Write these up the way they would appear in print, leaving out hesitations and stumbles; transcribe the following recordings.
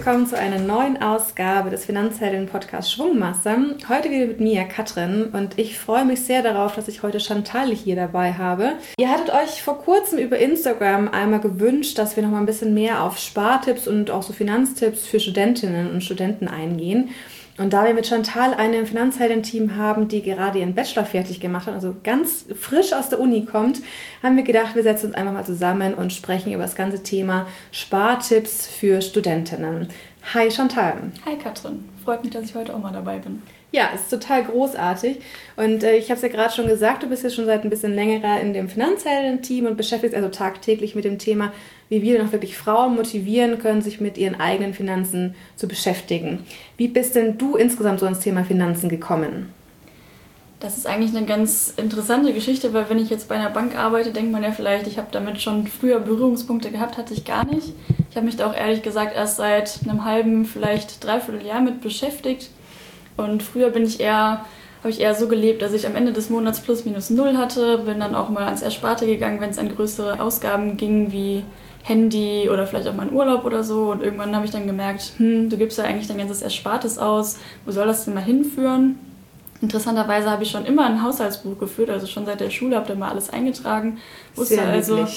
willkommen zu einer neuen Ausgabe des Finanzhelden-Podcasts Schwungmasse. Heute wieder mit mir, Katrin, und ich freue mich sehr darauf, dass ich heute Chantal hier dabei habe. Ihr hattet euch vor kurzem über Instagram einmal gewünscht, dass wir noch mal ein bisschen mehr auf Spartipps und auch so Finanztipps für Studentinnen und Studenten eingehen. Und da wir mit Chantal eine Finanzhelden-Team haben, die gerade ihren Bachelor fertig gemacht hat, also ganz frisch aus der Uni kommt, haben wir gedacht, wir setzen uns einfach mal zusammen und sprechen über das ganze Thema Spartipps für Studentinnen. Hi Chantal. Hi Katrin, freut mich, dass ich heute auch mal dabei bin. Ja, es ist total großartig und ich habe es ja gerade schon gesagt, du bist ja schon seit ein bisschen längerer in dem Finanzhelden-Team und beschäftigst also tagtäglich mit dem Thema, wie wir noch wirklich Frauen motivieren können, sich mit ihren eigenen Finanzen zu beschäftigen. Wie bist denn du insgesamt so ans Thema Finanzen gekommen? Das ist eigentlich eine ganz interessante Geschichte, weil wenn ich jetzt bei einer Bank arbeite, denkt man ja vielleicht, ich habe damit schon früher Berührungspunkte gehabt, hatte ich gar nicht. Ich habe mich da auch ehrlich gesagt erst seit einem halben, vielleicht dreiviertel Jahr mit beschäftigt. Und früher habe ich eher so gelebt, dass ich am Ende des Monats plus minus null hatte, bin dann auch mal ans Ersparte gegangen, wenn es an größere Ausgaben ging, wie Handy oder vielleicht auch mal einen Urlaub oder so. Und irgendwann habe ich dann gemerkt, du gibst ja eigentlich dein ganzes Erspartes aus, wo soll das denn mal hinführen? Interessanterweise habe ich schon immer ein Haushaltsbuch geführt, also schon seit der Schule habe ich da mal alles eingetragen. Wusste also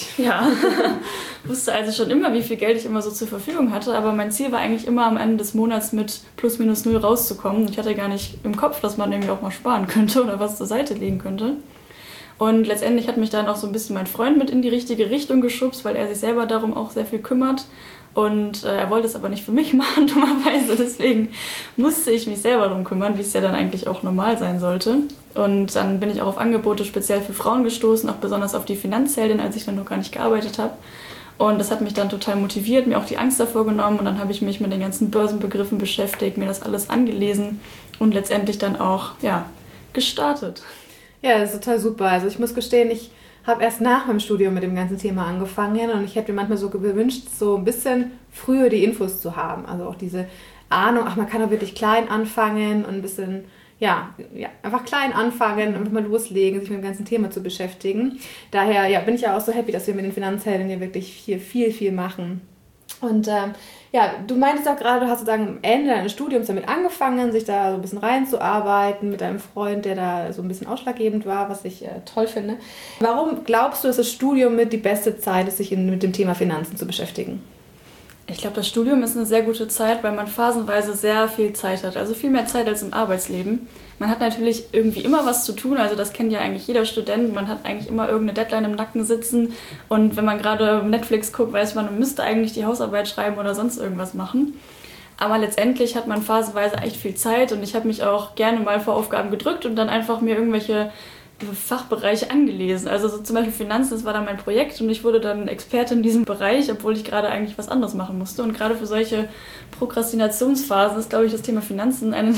schon immer, wie viel Geld ich immer so zur Verfügung hatte, aber mein Ziel war eigentlich immer am Ende des Monats mit plus minus null rauszukommen. Ich hatte gar nicht im Kopf, dass man irgendwie auch mal sparen könnte oder was zur Seite legen könnte. Und letztendlich hat mich dann auch so ein bisschen mein Freund mit in die richtige Richtung geschubst, weil er sich selber darum auch sehr viel kümmert. Und er wollte es aber nicht für mich machen, dummerweise. Deswegen musste ich mich selber darum kümmern, wie es ja dann eigentlich auch normal sein sollte. Und dann bin ich auch auf Angebote speziell für Frauen gestoßen, auch besonders auf die Finanzheldin, als ich dann noch gar nicht gearbeitet habe. Und das hat mich dann total motiviert, mir auch die Angst davor genommen. Und dann habe ich mich mit den ganzen Börsenbegriffen beschäftigt, mir das alles angelesen und letztendlich dann auch gestartet. Ja, das ist total super. Also ich muss gestehen, ich habe erst nach meinem Studium mit dem ganzen Thema angefangen und ich hätte mir manchmal so gewünscht, so ein bisschen früher die Infos zu haben. Also auch diese Ahnung, man kann auch wirklich klein anfangen und ein bisschen, einfach klein anfangen und mal loslegen, sich mit dem ganzen Thema zu beschäftigen. Daher bin ich ja auch so happy, dass wir mit den Finanzhelden hier wirklich hier viel machen. Und du meintest auch gerade, du hast sozusagen am Ende deines Studiums damit angefangen, sich da so ein bisschen reinzuarbeiten mit deinem Freund, der da so ein bisschen ausschlaggebend war, was ich toll finde. Warum glaubst du, dass das Studium mit die beste Zeit ist, sich mit dem Thema Finanzen zu beschäftigen? Ich glaube, das Studium ist eine sehr gute Zeit, weil man phasenweise sehr viel Zeit hat. Also viel mehr Zeit als im Arbeitsleben. Man hat natürlich irgendwie immer was zu tun, also das kennt ja eigentlich jeder Student. Man hat eigentlich immer irgendeine Deadline im Nacken sitzen. Und wenn man gerade Netflix guckt, weiß man müsste eigentlich die Hausarbeit schreiben oder sonst irgendwas machen. Aber letztendlich hat man phasenweise echt viel Zeit und ich habe mich auch gerne mal vor Aufgaben gedrückt und dann einfach mir irgendwelche Fachbereiche angelesen. Also so zum Beispiel Finanzen, das war dann mein Projekt und ich wurde dann Expertin in diesem Bereich, obwohl ich gerade eigentlich was anderes machen musste. Und gerade für solche Prokrastinationsphasen ist, glaube ich, das Thema Finanzen eine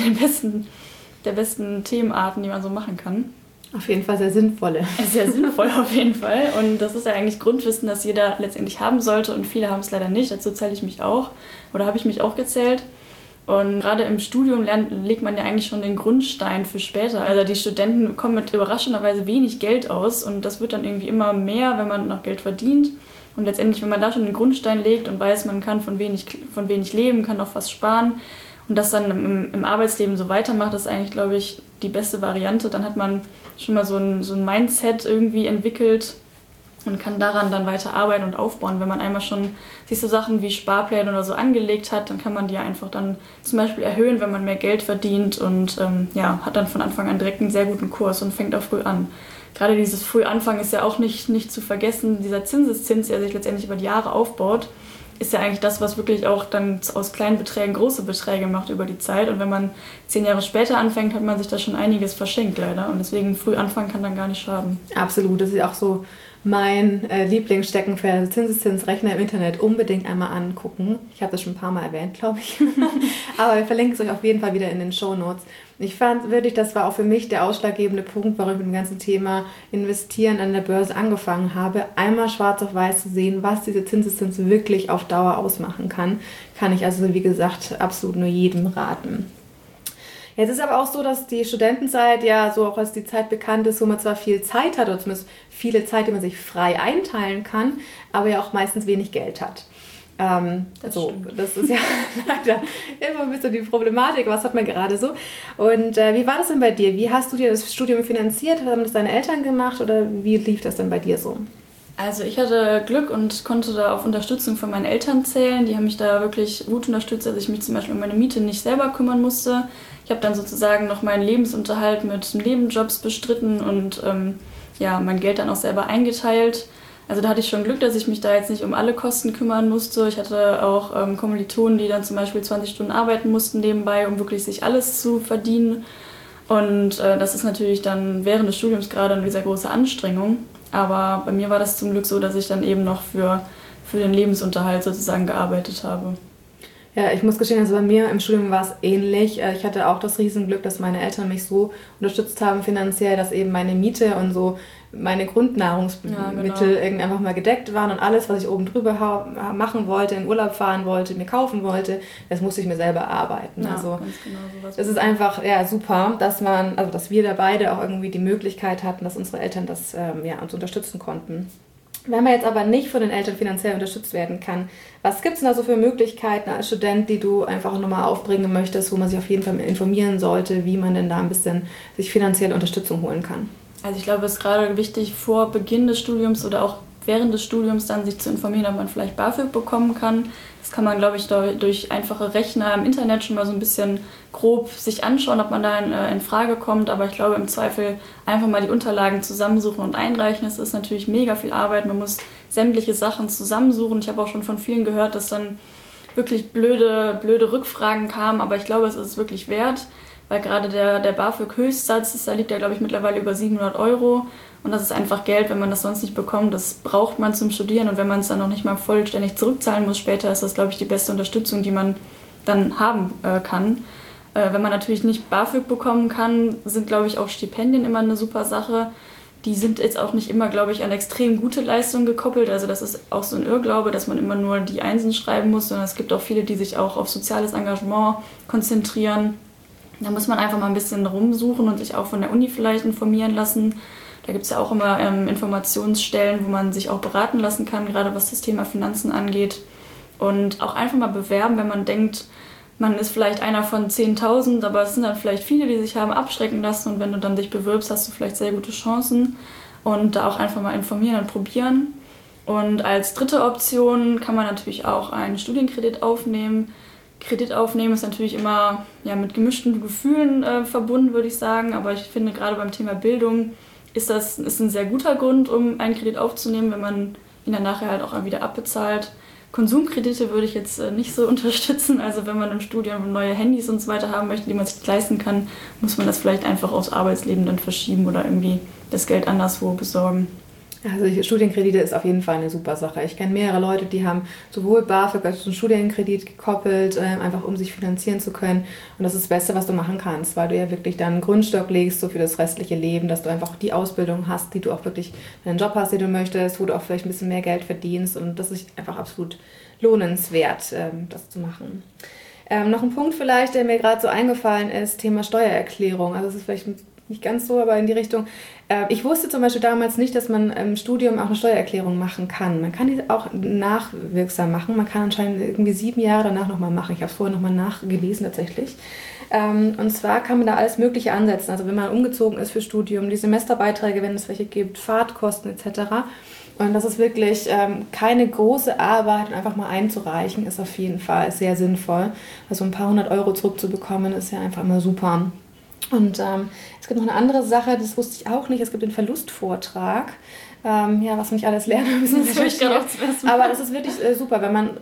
der besten Themenarten, die man so machen kann. Auf jeden Fall sehr sinnvolle. Sehr sinnvoll auf jeden Fall. Und das ist ja eigentlich Grundwissen, das jeder letztendlich haben sollte und viele haben es leider nicht. Dazu zähle ich mich auch oder habe ich mich auch gezählt. Und gerade im Studium legt man ja eigentlich schon den Grundstein für später. Also die Studenten bekommen mit überraschenderweise wenig Geld aus und das wird dann irgendwie immer mehr, wenn man noch Geld verdient. Und letztendlich, wenn man da schon den Grundstein legt und weiß, man kann von wenig leben, kann auch was sparen und das dann im Arbeitsleben so weitermacht, ist eigentlich, glaube ich, die beste Variante. Dann hat man schon mal so ein Mindset irgendwie entwickelt und kann daran dann weiter arbeiten und aufbauen. Wenn man einmal schon sich so Sachen wie Sparpläne oder so angelegt hat, dann kann man die einfach dann zum Beispiel erhöhen, wenn man mehr Geld verdient und hat dann von Anfang an direkt einen sehr guten Kurs und fängt auch früh an. Gerade dieses Frühanfang ist ja auch nicht zu vergessen. Dieser Zinseszins, der sich letztendlich über die Jahre aufbaut, ist ja eigentlich das, was wirklich auch dann aus kleinen Beträgen große Beträge macht über die Zeit. Und wenn man 10 Jahre später anfängt, hat man sich da schon einiges verschenkt leider. Und deswegen früh anfangen kann dann gar nicht schaden. Absolut, das ist auch so mein Lieblingssteckenpferd, Zinseszinsrechner im Internet, unbedingt einmal angucken. Ich habe das schon ein paar Mal erwähnt, glaube ich. Aber wir verlinken es euch auf jeden Fall wieder in den Shownotes. Ich fand wirklich, das war auch für mich der ausschlaggebende Punkt, warum ich mit dem ganzen Thema Investieren an der Börse angefangen habe. Einmal schwarz auf weiß zu sehen, was diese Zinseszins wirklich auf Dauer ausmachen kann ich also, wie gesagt, absolut nur jedem raten. Jetzt ist aber auch so, dass die Studentenzeit ja so auch als die Zeit bekannt ist, wo man zwar viel Zeit hat, oder zumindest viele Zeit, die man sich frei einteilen kann, aber ja auch meistens wenig Geld hat. Das ist ja leider immer ein bisschen die Problematik, was hat man gerade so. Und wie war das denn bei dir? Wie hast du dir das Studium finanziert? Haben das deine Eltern gemacht oder wie lief das denn bei dir so? Also ich hatte Glück und konnte da auf Unterstützung von meinen Eltern zählen. Die haben mich da wirklich gut unterstützt, dass ich mich zum Beispiel um meine Miete nicht selber kümmern musste. Ich habe dann sozusagen noch meinen Lebensunterhalt mit Nebenjobs bestritten und mein Geld dann auch selber eingeteilt. Also da hatte ich schon Glück, dass ich mich da jetzt nicht um alle Kosten kümmern musste. Ich hatte auch Kommilitonen, die dann zum Beispiel 20 Stunden arbeiten mussten nebenbei, um wirklich sich alles zu verdienen. Und das ist natürlich dann während des Studiums gerade eine sehr große Anstrengung. Aber bei mir war das zum Glück so, dass ich dann eben noch für den Lebensunterhalt sozusagen gearbeitet habe. Ja, ich muss gestehen, also bei mir im Studium war es ähnlich. Ich hatte auch das Riesenglück, dass meine Eltern mich so unterstützt haben finanziell, dass eben meine Miete und so meine Grundnahrungsmittel irgendwie einfach mal gedeckt waren und alles, was ich oben drüber machen wollte, in Urlaub fahren wollte, mir kaufen wollte, das musste ich mir selber erarbeiten. Ja, also ganz genau, sowas es ist einfach super, dass wir da beide auch irgendwie die Möglichkeit hatten, dass unsere Eltern das uns unterstützen konnten. Wenn man jetzt aber nicht von den Eltern finanziell unterstützt werden kann, was gibt es denn da so für Möglichkeiten als Student, die du einfach nochmal aufbringen möchtest, wo man sich auf jeden Fall informieren sollte, wie man denn da ein bisschen sich finanzielle Unterstützung holen kann? Also ich glaube, es ist gerade wichtig, vor Beginn des Studiums oder auch während des Studiums dann sich zu informieren, ob man vielleicht BAföG bekommen kann. Das kann man, glaube ich, durch einfache Rechner im Internet schon mal so ein bisschen grob sich anschauen, ob man da in Frage kommt. Aber ich glaube, im Zweifel einfach mal die Unterlagen zusammensuchen und einreichen. Das ist natürlich mega viel Arbeit. Man muss sämtliche Sachen zusammensuchen. Ich habe auch schon von vielen gehört, dass dann wirklich blöde Rückfragen kamen. Aber ich glaube, es ist wirklich wert, weil gerade der BAföG-Höchstsatz, da liegt ja, glaube ich, mittlerweile über 700 €. Und das ist einfach Geld, wenn man das sonst nicht bekommt. Das braucht man zum Studieren. Und wenn man es dann noch nicht mal vollständig zurückzahlen muss später, ist das, glaube ich, die beste Unterstützung, die man dann haben kann. Wenn man natürlich nicht BAföG bekommen kann, sind, glaube ich, auch Stipendien immer eine super Sache. Die sind jetzt auch nicht immer, glaube ich, an extrem gute Leistungen gekoppelt. Also das ist auch so ein Irrglaube, dass man immer nur die Einsen schreiben muss, sondern es gibt auch viele, die sich auch auf soziales Engagement konzentrieren. Da muss man einfach mal ein bisschen rumsuchen und sich auch von der Uni vielleicht informieren lassen. Da gibt es ja auch immer Informationsstellen, wo man sich auch beraten lassen kann, gerade was das Thema Finanzen angeht. Und auch einfach mal bewerben, wenn man denkt, man ist vielleicht einer von 10.000, aber es sind dann vielleicht viele, die sich haben abschrecken lassen. Und wenn du dann dich bewirbst, hast du vielleicht sehr gute Chancen. Und da auch einfach mal informieren und probieren. Und als dritte Option kann man natürlich auch einen Studienkredit aufnehmen. Kredit aufnehmen ist natürlich immer mit gemischten Gefühlen verbunden, würde ich sagen. Aber ich finde, gerade beim Thema Bildung ist ein sehr guter Grund, um einen Kredit aufzunehmen, wenn man ihn dann nachher halt auch wieder abbezahlt. Konsumkredite würde ich jetzt nicht so unterstützen. Also wenn man im Studium neue Handys und so weiter haben möchte, die man sich leisten kann, muss man das vielleicht einfach aufs Arbeitsleben dann verschieben oder irgendwie das Geld anderswo besorgen. Also Studienkredite ist auf jeden Fall eine super Sache. Ich kenne mehrere Leute, die haben sowohl BAföG als auch einen Studienkredit gekoppelt, einfach um sich finanzieren zu können. Und das ist das Beste, was du machen kannst, weil du ja wirklich dann einen Grundstock legst so für das restliche Leben, dass du einfach die Ausbildung hast, die du auch wirklich einen Job hast, den du möchtest, wo du auch vielleicht ein bisschen mehr Geld verdienst. Und das ist einfach absolut lohnenswert, das zu machen. Noch ein Punkt vielleicht, der mir gerade so eingefallen ist, Thema Steuererklärung. Also es ist vielleicht nicht ganz so, aber in die Richtung. Ich wusste zum Beispiel damals nicht, dass man im Studium auch eine Steuererklärung machen kann. Man kann die auch nachwirksam machen. Man kann anscheinend irgendwie 7 Jahre danach nochmal machen. Ich habe es vorher nochmal nachgelesen tatsächlich. Und zwar kann man da alles Mögliche ansetzen. Also wenn man umgezogen ist für Studium, die Semesterbeiträge, wenn es welche gibt, Fahrtkosten etc. Und das ist wirklich keine große Arbeit, und einfach mal einzureichen, ist auf jeden Fall sehr sinnvoll. Also ein paar 100 € zurückzubekommen, ist ja einfach immer super. Und es gibt noch eine andere Sache, das wusste ich auch nicht, es gibt den Verlustvortrag, was man nicht alles lernen müssen. Aber das ist wirklich super, wenn man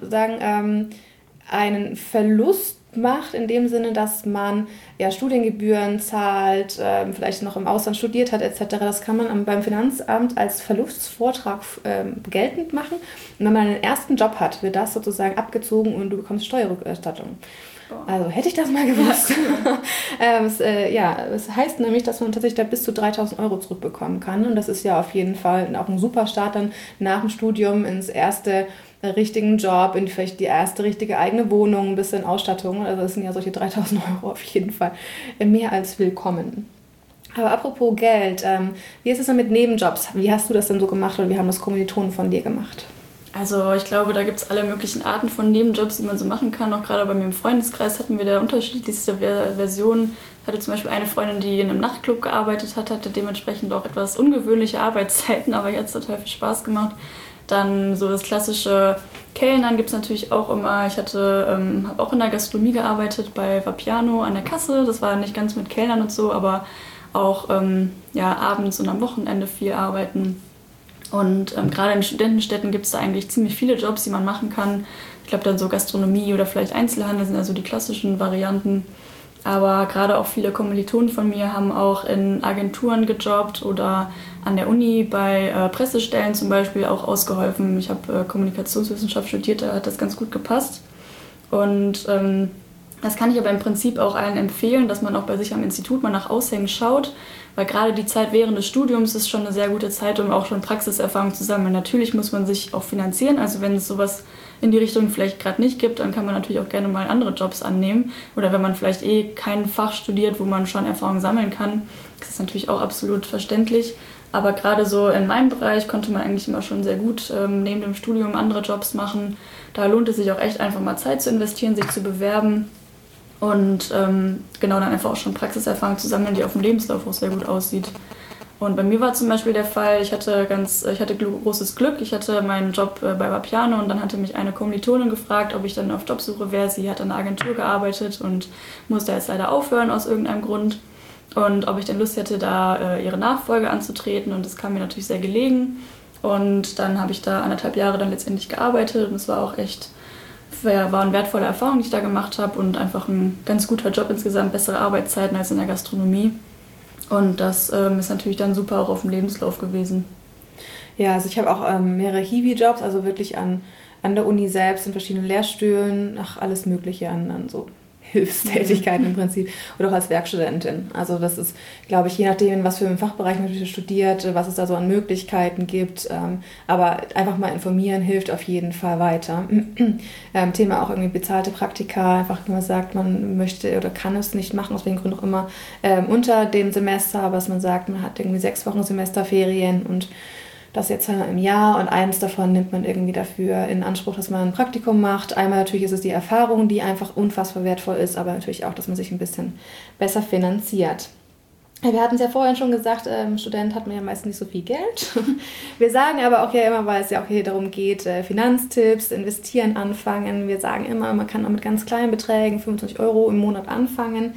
einen Verlust macht, in dem Sinne, dass man Studiengebühren zahlt, vielleicht noch im Ausland studiert hat etc. Das kann man beim Finanzamt als Verlustvortrag geltend machen. Und wenn man einen ersten Job hat, wird das sozusagen abgezogen und du bekommst Steuerrückerstattung. Also hätte ich das mal gewusst. Es heißt nämlich, dass man tatsächlich da bis zu 3.000 € zurückbekommen kann. Und das ist ja auf jeden Fall auch ein super Start dann nach dem Studium ins erste richtigen Job, in vielleicht die erste richtige eigene Wohnung, ein bisschen Ausstattung. Also das sind ja solche 3.000 € auf jeden Fall mehr als willkommen. Aber apropos Geld, wie ist es denn mit Nebenjobs? Wie hast du das denn so gemacht oder wie haben das Kommilitonen von dir gemacht? Also ich glaube, da gibt es alle möglichen Arten von Nebenjobs, die man so machen kann. Auch gerade bei mir im Freundeskreis hatten wir da unterschiedlichste Versionen. Ich hatte zum Beispiel eine Freundin, die in einem Nachtclub gearbeitet hat, hatte dementsprechend auch etwas ungewöhnliche Arbeitszeiten, aber jetzt total viel Spaß gemacht. Dann so das klassische Kellnern gibt es natürlich auch immer. Ich habe auch in der Gastronomie gearbeitet, bei Vapiano an der Kasse. Das war nicht ganz mit Kellnern und so, aber auch abends und am Wochenende viel arbeiten. Und gerade in Studentenstädten gibt es da eigentlich ziemlich viele Jobs, die man machen kann. Ich glaube dann so Gastronomie oder vielleicht Einzelhandel sind also die klassischen Varianten. Aber gerade auch viele Kommilitonen von mir haben auch in Agenturen gejobbt oder an der Uni bei Pressestellen zum Beispiel auch ausgeholfen. Ich habe Kommunikationswissenschaft studiert, da hat das ganz gut gepasst. Und das kann ich aber im Prinzip auch allen empfehlen, dass man auch bei sich am Institut mal nach Aushängen schaut, weil gerade die Zeit während des Studiums ist schon eine sehr gute Zeit, um auch schon Praxiserfahrung zu sammeln. Natürlich muss man sich auch finanzieren, also wenn es sowas in die Richtung vielleicht gerade nicht gibt, dann kann man natürlich auch gerne mal andere Jobs annehmen. Oder wenn man vielleicht kein Fach studiert, wo man schon Erfahrung sammeln kann, ist das natürlich auch absolut verständlich. Aber gerade so in meinem Bereich konnte man eigentlich immer schon sehr gut neben dem Studium andere Jobs machen. Da lohnt es sich auch echt einfach mal Zeit zu investieren, sich zu bewerben. Und dann einfach auch schon Praxiserfahrung zu sammeln, die auf dem Lebenslauf auch sehr gut aussieht. Und bei mir war zum Beispiel der Fall, ich hatte großes Glück, ich hatte meinen Job bei Vapiano und dann hatte mich eine Kommilitonin gefragt, ob ich dann auf Jobsuche wäre. Sie hat an einer Agentur gearbeitet und musste jetzt leider aufhören aus irgendeinem Grund. Und ob ich denn Lust hätte, da ihre Nachfolge anzutreten, und das kam mir natürlich sehr gelegen. Und dann habe ich da 1,5 Jahre dann letztendlich gearbeitet und es war auch war eine wertvolle Erfahrung, die ich da gemacht habe und einfach ein ganz guter Job insgesamt, bessere Arbeitszeiten als in der Gastronomie. Und das ist natürlich dann super auch auf dem Lebenslauf gewesen. Ja, also ich habe auch mehrere Hiwi-Jobs, also wirklich an der Uni selbst, in verschiedenen Lehrstühlen, alles Mögliche an so Hilfstätigkeiten im Prinzip oder auch als Werkstudentin. Also das ist, glaube ich, je nachdem, was für einen Fachbereich man natürlich studiert, was es da so an Möglichkeiten gibt. Aber einfach mal informieren hilft auf jeden Fall weiter. Thema auch irgendwie bezahlte Praktika, einfach wenn man sagt, man möchte oder kann es nicht machen, aus welchen Gründen auch immer, unter dem Semester, aber dass man sagt, man hat irgendwie 6 Wochen Semesterferien und das jetzt im Jahr und eins davon nimmt man irgendwie dafür in Anspruch, dass man ein Praktikum macht. Einmal natürlich ist es die Erfahrung, die einfach unfassbar wertvoll ist, aber natürlich auch, dass man sich ein bisschen besser finanziert. Wir hatten es ja vorhin schon gesagt, Student hat man ja meist nicht so viel Geld. Wir sagen aber auch ja immer, weil es ja auch hier darum geht, Finanztipps, investieren anfangen. Wir sagen immer, man kann auch mit ganz kleinen Beträgen, 25 € im Monat anfangen.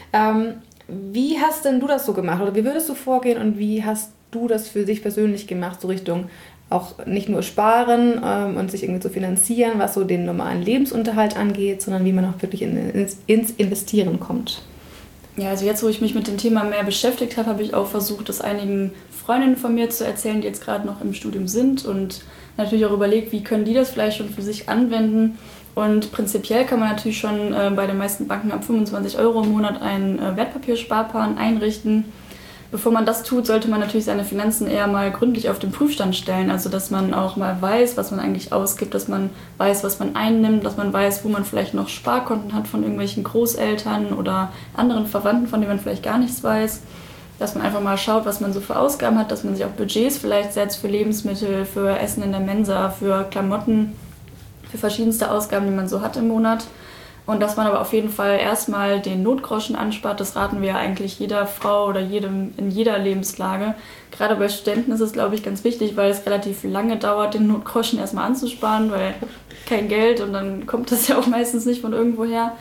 Wie hast denn du das so gemacht oder wie würdest du vorgehen und wie hast du das für dich persönlich gemacht, so Richtung auch nicht nur sparen und sich irgendwie zu finanzieren, was so den normalen Lebensunterhalt angeht, sondern wie man auch wirklich ins Investieren kommt? Ja, also jetzt, wo ich mich mit dem Thema mehr beschäftigt habe, habe ich auch versucht, das einigen Freundinnen von mir zu erzählen, die jetzt gerade noch im Studium sind und natürlich auch überlegt, wie können die das vielleicht schon für sich anwenden. Und prinzipiell kann man natürlich schon bei den meisten Banken ab 25 € im Monat einen Wertpapiersparplan einrichten. Bevor man das tut, sollte man natürlich seine Finanzen eher mal gründlich auf den Prüfstand stellen. Also dass man auch mal weiß, was man eigentlich ausgibt, dass man weiß, was man einnimmt, dass man weiß, wo man vielleicht noch Sparkonten hat von irgendwelchen Großeltern oder anderen Verwandten, von denen man vielleicht gar nichts weiß. Dass man einfach mal schaut, was man so für Ausgaben hat, dass man sich auch Budgets vielleicht setzt für Lebensmittel, für Essen in der Mensa, für Klamotten, für verschiedenste Ausgaben, die man so hat im Monat. Und dass man aber auf jeden Fall erstmal den Notgroschen anspart, das raten wir ja eigentlich jeder Frau oder jedem in jeder Lebenslage. Gerade bei Studenten ist es, glaube ich, ganz wichtig, weil es relativ lange dauert, den Notgroschen erstmal anzusparen, weil kein Geld und dann kommt das ja auch meistens nicht von irgendwoher.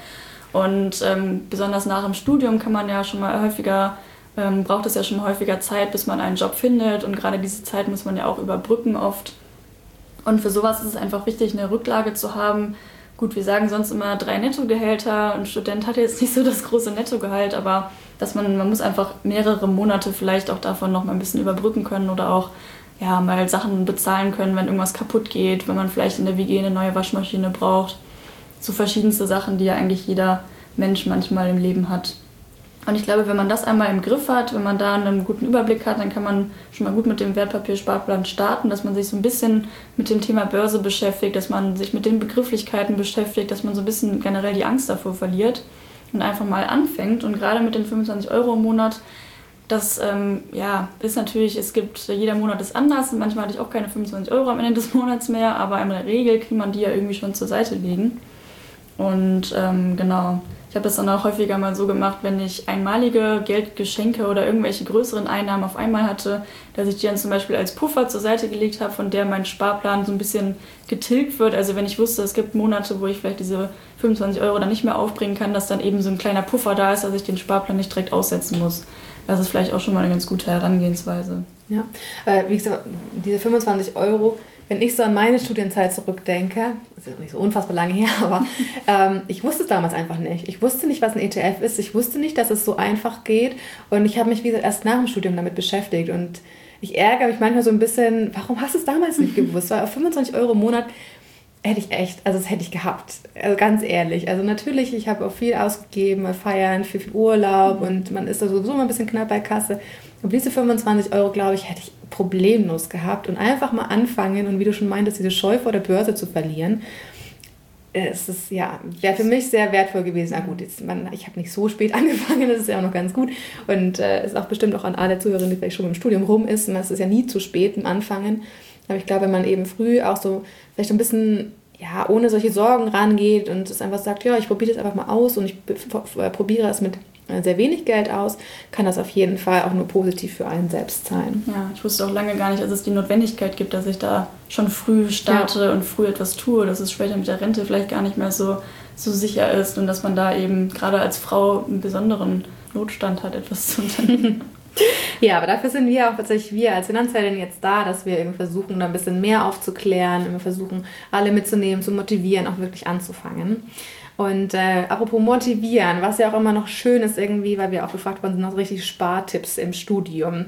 Und besonders nach dem Studium kann man ja schon mal braucht es ja schon mal häufiger Zeit, bis man einen Job findet und gerade diese Zeit muss man ja auch überbrücken oft. Und für sowas ist es einfach wichtig, eine Rücklage zu haben. Gut, wir sagen sonst immer 3 Nettogehälter. Ein Student hat jetzt nicht so das große Nettogehalt, aber man muss einfach mehrere Monate vielleicht auch davon noch mal ein bisschen überbrücken können oder auch mal Sachen bezahlen können, wenn irgendwas kaputt geht, wenn man vielleicht in der WG eine neue Waschmaschine braucht. So verschiedenste Sachen, die ja eigentlich jeder Mensch manchmal im Leben hat. Und ich glaube, wenn man das einmal im Griff hat, wenn man da einen guten Überblick hat, dann kann man schon mal gut mit dem Wertpapiersparplan starten, dass man sich so ein bisschen mit dem Thema Börse beschäftigt, dass man sich mit den Begrifflichkeiten beschäftigt, dass man so ein bisschen generell die Angst davor verliert und einfach mal anfängt. Und gerade mit den 25 € im Monat Das ist natürlich, jeder Monat ist anders. Manchmal hatte ich auch keine 25 Euro am Ende des Monats mehr, aber in der Regel kann man die ja irgendwie schon zur Seite legen. Und genau, ich habe das dann auch häufiger mal so gemacht, wenn ich einmalige Geldgeschenke oder irgendwelche größeren Einnahmen auf einmal hatte, dass ich die dann zum Beispiel als Puffer zur Seite gelegt habe, von der mein Sparplan so ein bisschen getilgt wird. Also wenn ich wusste, es gibt Monate, wo ich vielleicht diese 25 Euro dann nicht mehr aufbringen kann, dass dann eben so ein kleiner Puffer da ist, dass ich den Sparplan nicht direkt aussetzen muss. Das ist vielleicht auch schon mal eine ganz gute Herangehensweise. Ja, wie gesagt, diese 25 Euro, wenn ich so an meine Studienzeit zurückdenke, das ist nicht so unfassbar lange her, aber ich wusste es damals einfach nicht. Ich wusste nicht, was ein ETF ist. Ich wusste nicht, dass es so einfach geht. Und ich habe mich, wie gesagt, erst nach dem Studium damit beschäftigt. Und ich ärgere mich manchmal so ein bisschen, warum hast du es damals nicht gewusst? Weil auf 25 Euro im Monat das hätte ich gehabt. Also ganz ehrlich. Also natürlich, ich habe auch viel ausgegeben, mal feiern, viel Urlaub und man ist da sowieso mal ein bisschen knapp bei Kasse. Aber diese 25 Euro, glaube ich, hätte ich problemlos gehabt und einfach mal anfangen und wie du schon meintest, diese Scheu vor der Börse zu verlieren. Es ist, wäre für mich sehr wertvoll gewesen. Na gut, ich habe nicht so spät angefangen, das ist ja auch noch ganz gut und ist auch bestimmt auch an alle Zuhörerinnen, die vielleicht schon im Studium rum ist. Es ist ja nie zu spät im Anfangen. Aber ich glaube, wenn man eben früh auch so vielleicht ein bisschen ohne solche Sorgen rangeht und es einfach sagt, ich probiere das einfach mal aus und ich probiere es mit sehr wenig Geld aus, kann das auf jeden Fall auch nur positiv für einen selbst sein. Ja, ich wusste auch lange gar nicht, dass es die Notwendigkeit gibt, dass ich da schon früh starte und früh etwas tue, dass es später mit der Rente vielleicht gar nicht mehr so sicher ist und dass man da eben gerade als Frau einen besonderen Notstand hat, etwas zu unternehmen. Ja, aber dafür sind wir auch tatsächlich, wir als Finanzheldin jetzt da, dass wir irgendwie versuchen, da ein bisschen mehr aufzuklären, wir versuchen, alle mitzunehmen, zu motivieren, auch wirklich anzufangen. Und apropos motivieren, was ja auch immer noch schön ist irgendwie, weil wir auch gefragt worden sind, noch richtig Spartipps im Studium.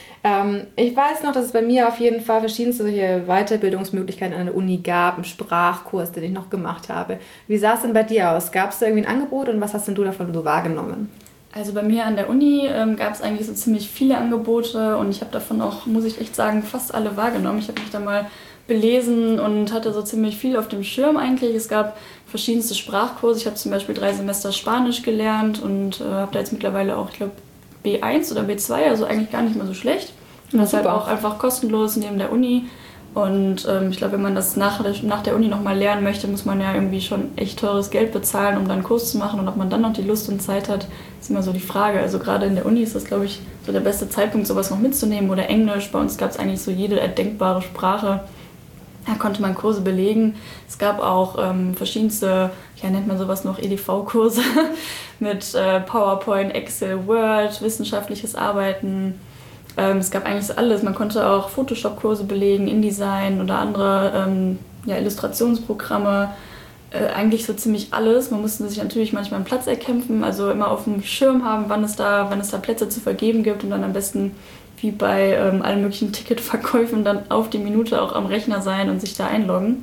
Ich weiß noch, dass es bei mir auf jeden Fall verschiedenste solche Weiterbildungsmöglichkeiten an der Uni gab, einen Sprachkurs, den ich noch gemacht habe. Wie sah es denn bei dir aus? Gab es da irgendwie ein Angebot und was hast denn du davon so wahrgenommen? Also bei mir an der Uni gab es eigentlich so ziemlich viele Angebote und ich habe davon auch, muss ich echt sagen, fast alle wahrgenommen. Ich habe mich da mal belesen und hatte so ziemlich viel auf dem Schirm eigentlich. Es gab verschiedenste Sprachkurse. Ich habe zum Beispiel 3 Semester Spanisch gelernt und habe da jetzt mittlerweile auch, ich glaube, B1 oder B2, also eigentlich gar nicht mehr so schlecht. Und das ist halt auch einfach kostenlos neben der Uni. Und ich glaube, wenn man das nach der Uni nochmal lernen möchte, muss man ja irgendwie schon echt teures Geld bezahlen, um dann einen Kurs zu machen. Und ob man dann noch die Lust und Zeit hat, ist immer so die Frage. Also gerade in der Uni ist das, glaube ich, so der beste Zeitpunkt, sowas noch mitzunehmen. Oder Englisch. Bei uns gab es eigentlich so jede erdenkbare Sprache. Da konnte man Kurse belegen. Es gab auch verschiedenste, nennt man sowas noch, EDV-Kurse mit PowerPoint, Excel, Word, wissenschaftliches Arbeiten. Es gab eigentlich so alles. Man konnte auch Photoshop-Kurse belegen, InDesign oder andere Illustrationsprogramme. Eigentlich so ziemlich alles. Man musste sich natürlich manchmal einen Platz erkämpfen, also immer auf dem Schirm haben, wann es da Plätze zu vergeben gibt und dann am besten wie bei allen möglichen Ticketverkäufen dann auf die Minute auch am Rechner sein und sich da einloggen.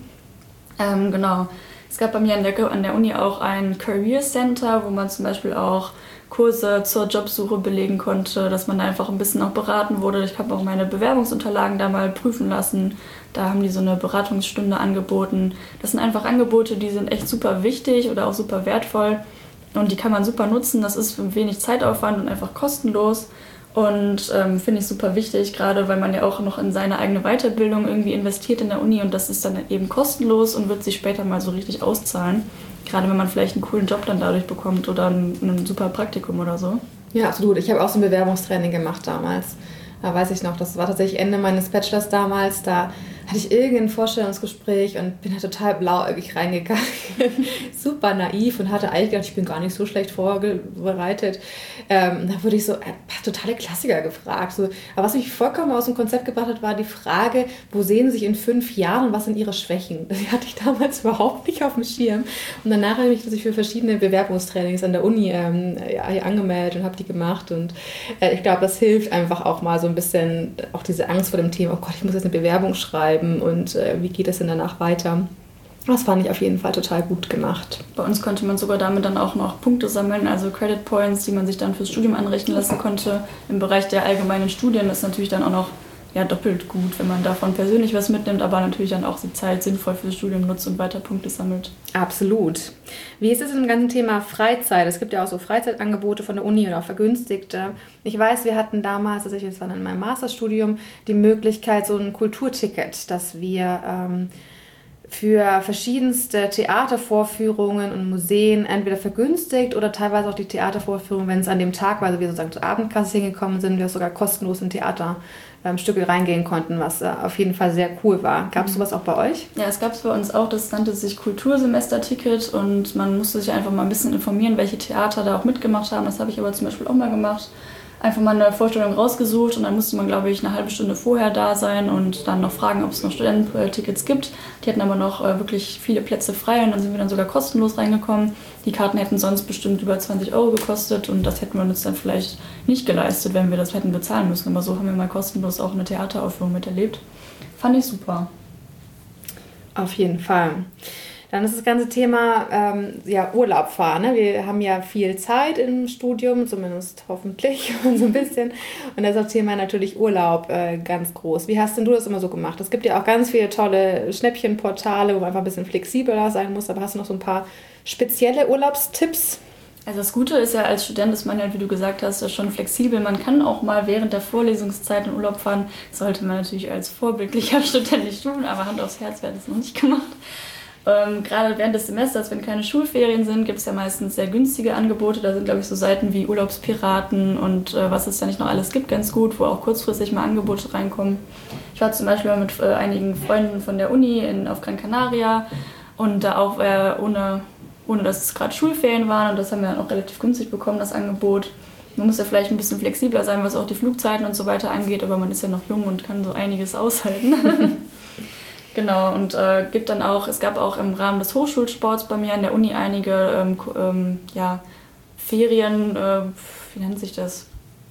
Genau. Es gab bei mir an der Uni auch ein Career Center, wo man zum Beispiel auch Kurse zur Jobsuche belegen konnte, dass man da einfach ein bisschen auch beraten wurde. Ich habe auch meine Bewerbungsunterlagen da mal prüfen lassen. Da haben die so eine Beratungsstunde angeboten. Das sind einfach Angebote, die sind echt super wichtig oder auch super wertvoll und die kann man super nutzen. Das ist für wenig Zeitaufwand und einfach kostenlos. Und finde ich super wichtig, gerade weil man ja auch noch in seine eigene Weiterbildung irgendwie investiert in der Uni und das ist dann eben kostenlos und wird sich später mal so richtig auszahlen. Gerade wenn man vielleicht einen coolen Job dann dadurch bekommt oder ein super Praktikum oder so. Ja, absolut. Ich habe auch so ein Bewerbungstraining gemacht damals. Da weiß ich noch, das war tatsächlich Ende meines Bachelors damals. Da hatte ich irgendein Vorstellungsgespräch und bin da total blauäugig reingegangen. Super naiv und hatte eigentlich gedacht, ich bin gar nicht so schlecht vorbereitet. Da wurde ich so totale Klassiker gefragt. So, aber was mich vollkommen aus dem Konzept gebracht hat, war die Frage, wo sehen Sie sich in 5 Jahren und was sind Ihre Schwächen? Das hatte ich damals überhaupt nicht auf dem Schirm. Und danach habe ich mich für verschiedene Bewerbungstrainings an der Uni hier angemeldet und habe die gemacht. Und ich glaube, das hilft einfach auch mal so ein bisschen, auch diese Angst vor dem Thema, oh Gott, ich muss jetzt eine Bewerbung schreiben und wie geht es denn danach weiter? Das fand ich auf jeden Fall total gut gemacht. Bei uns konnte man sogar damit dann auch noch Punkte sammeln, also Credit Points, die man sich dann fürs Studium anrechnen lassen konnte. Im Bereich der allgemeinen Studien ist natürlich dann auch noch ja doppelt gut, wenn man davon persönlich was mitnimmt, aber natürlich dann auch die Zeit sinnvoll fürs Studium nutzt und weiter Punkte sammelt. Absolut. Wie ist es im ganzen Thema Freizeit? Es gibt ja auch so Freizeitangebote von der Uni oder auch vergünstigte. Ich weiß, wir hatten damals, das war in meinem Masterstudium, die Möglichkeit, so ein Kulturticket, dass wir für verschiedenste Theatervorführungen und Museen entweder vergünstigt oder teilweise auch die Theatervorführungen, wenn es an dem Tag war, also wir sozusagen zur Abendkasse hingekommen sind, wir sogar kostenlos in Theaterstücke reingehen konnten, was auf jeden Fall sehr cool war. Gab es sowas auch bei euch? Ja, es gab es bei uns auch, das nannte sich Kultursemesterticket und man musste sich einfach mal ein bisschen informieren, welche Theater da auch mitgemacht haben. Das habe ich aber zum Beispiel auch mal gemacht. Einfach mal eine Vorstellung rausgesucht und dann musste man, glaube ich, eine halbe Stunde vorher da sein und dann noch fragen, ob es noch Studententickets gibt. Die hatten aber noch wirklich viele Plätze frei und dann sind wir dann sogar kostenlos reingekommen. Die Karten hätten sonst bestimmt über 20 € gekostet und das hätten wir uns dann vielleicht nicht geleistet, wenn wir das hätten bezahlen müssen. Aber so haben wir mal kostenlos auch eine Theateraufführung miterlebt. Fand ich super. Auf jeden Fall. Dann ist das ganze Thema Urlaub fahren. Ne? Wir haben ja viel Zeit im Studium, zumindest hoffentlich so ein bisschen. Und da ist das Thema natürlich Urlaub ganz groß. Wie hast denn du das immer so gemacht? Es gibt ja auch ganz viele tolle Schnäppchenportale, wo man einfach ein bisschen flexibler sein muss. Aber hast du noch so ein paar spezielle Urlaubstipps? Also das Gute ist ja, als Student ist man ja, wie du gesagt hast, schon flexibel. Man kann auch mal während der Vorlesungszeit in Urlaub fahren. Das sollte man natürlich als vorbildlicher Student nicht tun, aber Hand aufs Herz, wer hat das noch nicht gemacht. Gerade während des Semesters, wenn keine Schulferien sind, gibt es ja meistens sehr günstige Angebote. Da sind, glaube ich, so Seiten wie Urlaubspiraten und was es da nicht noch alles gibt, ganz gut, wo auch kurzfristig mal Angebote reinkommen. Ich war zum Beispiel mit einigen Freunden von der Uni auf Gran Canaria und da auch ohne dass es gerade Schulferien waren und das haben wir dann auch relativ günstig bekommen, das Angebot. Man muss ja vielleicht ein bisschen flexibler sein, was auch die Flugzeiten und so weiter angeht, aber man ist ja noch jung und kann so einiges aushalten. Genau, und es gab auch im Rahmen des Hochschulsports bei mir an der Uni einige Ferien, wie nennt sich das?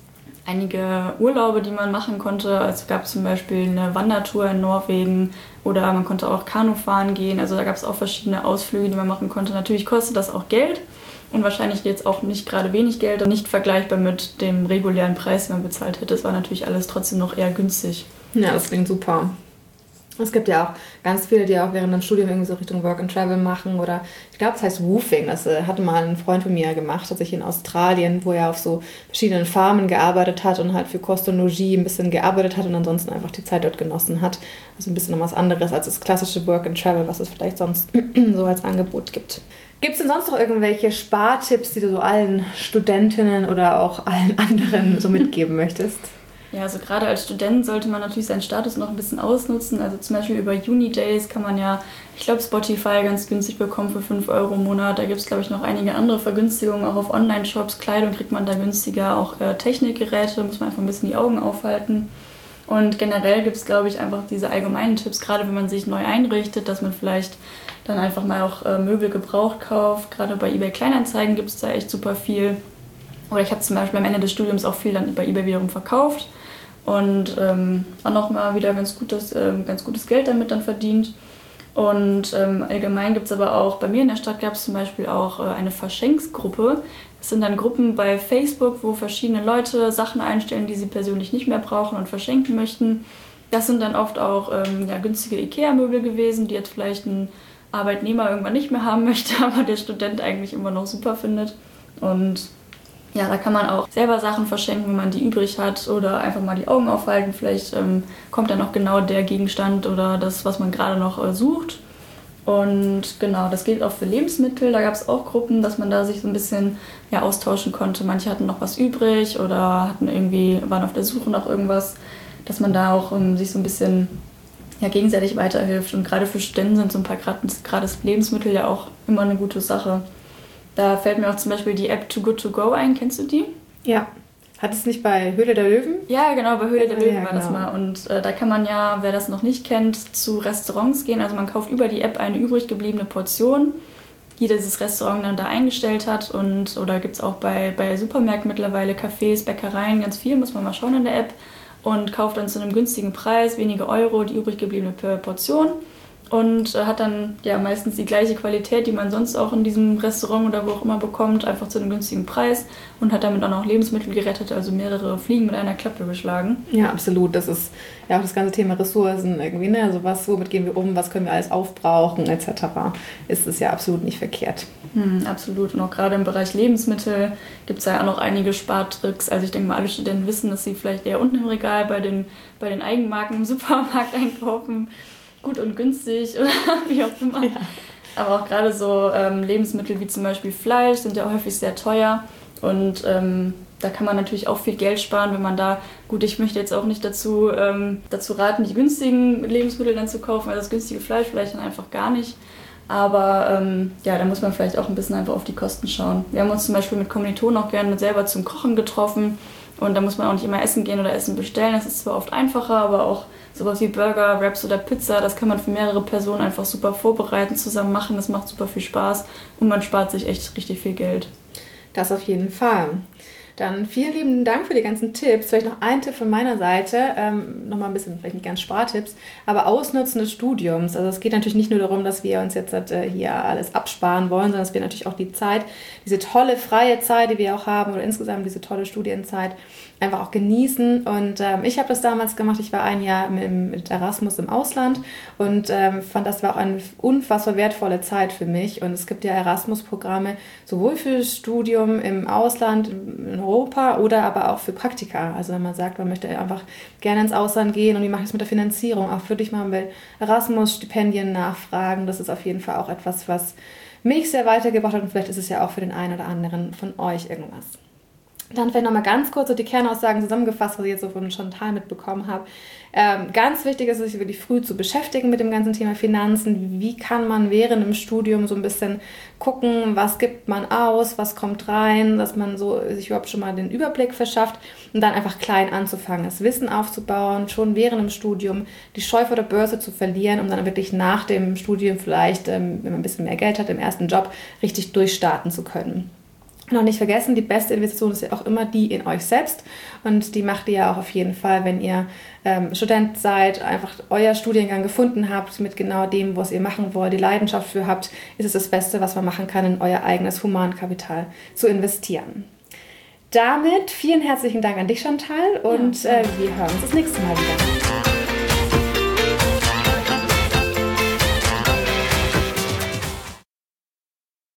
Einige Urlaube, die man machen konnte. Also es gab zum Beispiel eine Wandertour in Norwegen oder man konnte auch Kanu fahren gehen. Also da gab es auch verschiedene Ausflüge, die man machen konnte. Natürlich kostet das auch Geld und wahrscheinlich jetzt auch nicht gerade wenig Geld und nicht vergleichbar mit dem regulären Preis, den man bezahlt hätte. Es war natürlich alles trotzdem noch eher günstig. Ja, das klingt super. Es gibt ja auch ganz viele, die auch während dem Studium irgendwie so Richtung Work and Travel machen oder ich glaube, das heißt Woofing. Das hatte mal ein Freund von mir gemacht, tatsächlich in Australien, wo er auf so verschiedenen Farmen gearbeitet hat und halt für Kost und Logis ein bisschen gearbeitet hat und ansonsten einfach die Zeit dort genossen hat. Also ein bisschen noch was anderes als das klassische Work and Travel, was es vielleicht sonst so als Angebot gibt. Gibt es denn sonst noch irgendwelche Spartipps, die du so allen Studentinnen oder auch allen anderen so mitgeben möchtest? Ja, also gerade als Student sollte man natürlich seinen Status noch ein bisschen ausnutzen. Also zum Beispiel über Uni-Days kann man ja, ich glaube, Spotify ganz günstig bekommen für 5 € im Monat. Da gibt es, glaube ich, noch einige andere Vergünstigungen, auch auf Online-Shops. Kleidung kriegt man da günstiger, auch Technikgeräte, muss man einfach ein bisschen die Augen aufhalten. Und generell gibt es, glaube ich, einfach diese allgemeinen Tipps, gerade wenn man sich neu einrichtet, dass man vielleicht dann einfach mal auch Möbel gebraucht kauft. Gerade bei eBay Kleinanzeigen gibt es da echt super viel. Oder ich habe zum Beispiel am Ende des Studiums auch viel dann über eBay wiederum verkauft. Und auch nochmal wieder ganz gutes Geld damit dann verdient. Und allgemein gibt es aber auch, bei mir in der Stadt gab es zum Beispiel auch eine Verschenksgruppe. Das sind dann Gruppen bei Facebook, wo verschiedene Leute Sachen einstellen, die sie persönlich nicht mehr brauchen und verschenken möchten. Das sind dann oft auch günstige Ikea-Möbel gewesen, die jetzt vielleicht ein Arbeitnehmer irgendwann nicht mehr haben möchte, aber der Student eigentlich immer noch super findet. Und ja, da kann man auch selber Sachen verschenken, wenn man die übrig hat oder einfach mal die Augen aufhalten. Vielleicht kommt dann auch genau der Gegenstand oder das, was man gerade noch sucht. Und genau, das gilt auch für Lebensmittel. Da gab es auch Gruppen, dass man da sich so ein bisschen austauschen konnte. Manche hatten noch was übrig oder waren auf der Suche nach irgendwas, dass man da auch sich so ein bisschen gegenseitig weiterhilft. Und gerade für Studenten sind so ein paar gratis Lebensmittel ja auch immer eine gute Sache. Da fällt mir auch zum Beispiel die App Too Good To Go ein. Kennst du die? Ja. Hat es nicht bei Höhle der Löwen? Ja, genau, bei Höhle der Löwen war genau. das mal. Und da kann man ja, wer das noch nicht kennt, zu Restaurants gehen. Also man kauft über die App eine übrig gebliebene Portion, die dieses Restaurant dann da eingestellt hat. Oder gibt es auch bei Supermärkten mittlerweile, Cafés, Bäckereien, ganz viel, muss man mal schauen in der App. Und kauft dann zu einem günstigen Preis, wenige Euro, die übrig gebliebene Portion. und hat dann ja meistens die gleiche Qualität, die man sonst auch in diesem Restaurant oder wo auch immer bekommt, einfach zu einem günstigen Preis und hat damit auch noch Lebensmittel gerettet, also mehrere Fliegen mit einer Klappe geschlagen. Ja, absolut. Das ist ja auch das ganze Thema Ressourcen irgendwie, ne? Also womit gehen wir um, was können wir alles aufbrauchen etc. Ist es ja absolut nicht verkehrt. Absolut. Und auch gerade im Bereich Lebensmittel gibt es ja auch noch einige Spartricks. Also ich denke mal, alle Studenten wissen, dass sie vielleicht eher unten im Regal bei den Eigenmarken im Supermarkt einkaufen. Gut und günstig oder wie auch immer. Ja. Aber auch gerade so Lebensmittel wie zum Beispiel Fleisch sind ja häufig sehr teuer und da kann man natürlich auch viel Geld sparen, wenn man da, gut, ich möchte jetzt auch nicht dazu raten, die günstigen Lebensmittel dann zu kaufen, weil das günstige Fleisch vielleicht dann einfach gar nicht. Aber ja, da muss man vielleicht auch ein bisschen einfach auf die Kosten schauen. Wir haben uns zum Beispiel mit Kommilitonen auch gerne selber zum Kochen getroffen und da muss man auch nicht immer essen gehen oder Essen bestellen. Das ist zwar oft einfacher, aber auch sowas wie Burger, Wraps oder Pizza, das kann man für mehrere Personen einfach super vorbereiten, zusammen machen. Das macht super viel Spaß und man spart sich echt richtig viel Geld. Das auf jeden Fall. Dann vielen lieben Dank für die ganzen Tipps. Vielleicht noch ein Tipp von meiner Seite, nochmal ein bisschen, vielleicht nicht ganz Spartipps, aber Ausnutzen des Studiums. Also es geht natürlich nicht nur darum, dass wir uns jetzt hier alles absparen wollen, sondern dass wir natürlich auch die Zeit, diese tolle freie Zeit, die wir auch haben oder insgesamt diese tolle Studienzeit einfach auch genießen. Und ich habe das damals gemacht. Ich war ein Jahr mit Erasmus im Ausland und fand, das war auch eine unfassbar wertvolle Zeit für mich. Und es gibt ja Erasmus-Programme sowohl für das Studium im Ausland, in Europa oder aber auch für Praktika. Also wenn man sagt, man möchte einfach gerne ins Ausland gehen und wie mache ich es mit der Finanzierung, auch würde ich mal bei Erasmus-Stipendien nachfragen. Das ist auf jeden Fall auch etwas, was mich sehr weitergebracht hat und vielleicht ist es ja auch für den einen oder anderen von euch irgendwas. Dann vielleicht nochmal ganz kurz so die Kernaussagen zusammengefasst, was ich jetzt so von Chantal mitbekommen habe. Ganz wichtig ist es, sich wirklich früh zu beschäftigen mit dem ganzen Thema Finanzen. Wie kann man während dem Studium so ein bisschen gucken, was gibt man aus, was kommt rein, dass man so sich überhaupt schon mal den Überblick verschafft und dann einfach klein anzufangen, das Wissen aufzubauen, schon während dem Studium die Scheu vor der Börse zu verlieren, um dann wirklich nach dem Studium vielleicht, wenn man ein bisschen mehr Geld hat, im ersten Job richtig durchstarten zu können. Noch nicht vergessen, die beste Investition ist ja auch immer die in euch selbst und die macht ihr ja auch auf jeden Fall, wenn ihr Student seid, einfach euer Studiengang gefunden habt mit genau dem, was ihr machen wollt, die Leidenschaft für habt, ist es das Beste, was man machen kann, in euer eigenes Humankapital zu investieren. Damit vielen herzlichen Dank an dich, Chantal, und wir hören uns das nächste Mal wieder.